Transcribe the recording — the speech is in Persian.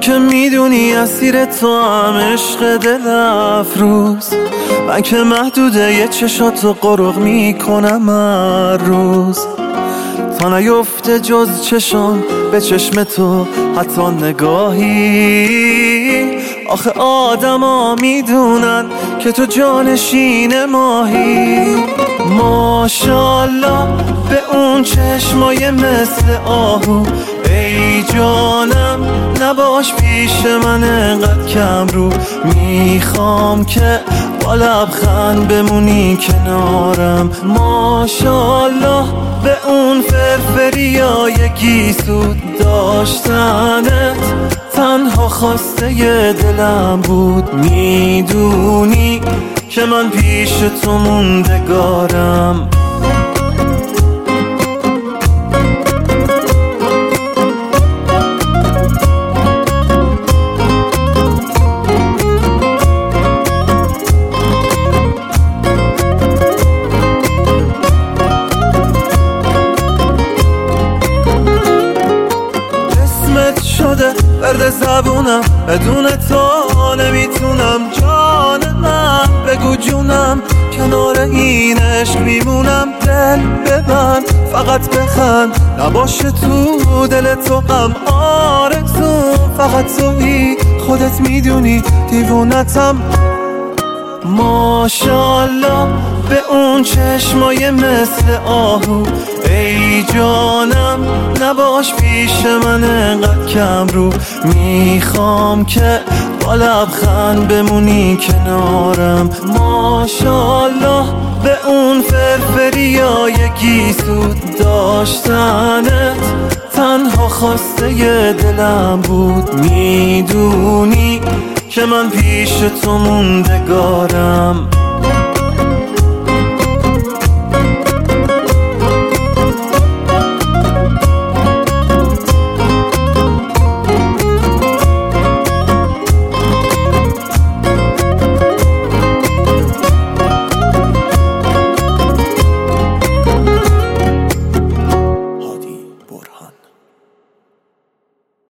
که میدونی اسیر تو هم عشق دل افروز، من که محدوده یه چشاتو قرق میکنم هر روز، تا نیفته جز چشم به چشم تو حتی نگاهی. آخه آدم ها میدونن که تو جانشین ماهی. ماشالله به اون چشمای مثل آهو، ای جانم نباش پیش من انقدر کم رو. میخوام که با لبخند بمونی کنارم. ماشالله به اون فرفریای گیسو داشتنت تنها خواسته ی دلم بود. میدونی که من پیش تو موندگارم. شده ورد زبونم، بدون تو نمیتونم. جان من بگو جونم، کنار این عشق میمونم. دل ببند فقط بخند، نباشه تو دل تو غم. آرزو فقط تویی، خودت میدونی دیوونتم. ماشالله به اون چشمای مثل آهو، ای جانم نباش پیش من انقدر کم رو. میخوام که با لبخند بمونی کنارم. ماشالله به اون فرفریای گیسو داشتنت تنها خواسته ی دلم بود. میدونی که من پیش تو موندگارم.